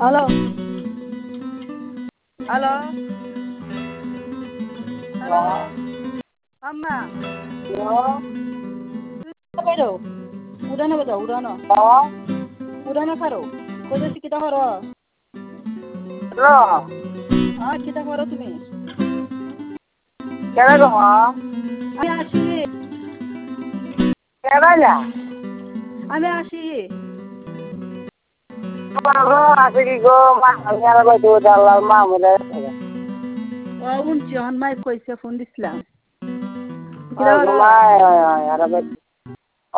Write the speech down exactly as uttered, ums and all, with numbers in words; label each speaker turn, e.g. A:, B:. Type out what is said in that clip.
A: hello hello hello আম্মা বেরো উড়ানো বাজাও উড়ানো উড়ানো খারো কোথায় কিতা করো হ্যাঁ কিতা করো তুমি আমি আসি আমি আসি ও উনছি হন মাই কইছে ফোন দিছিলাম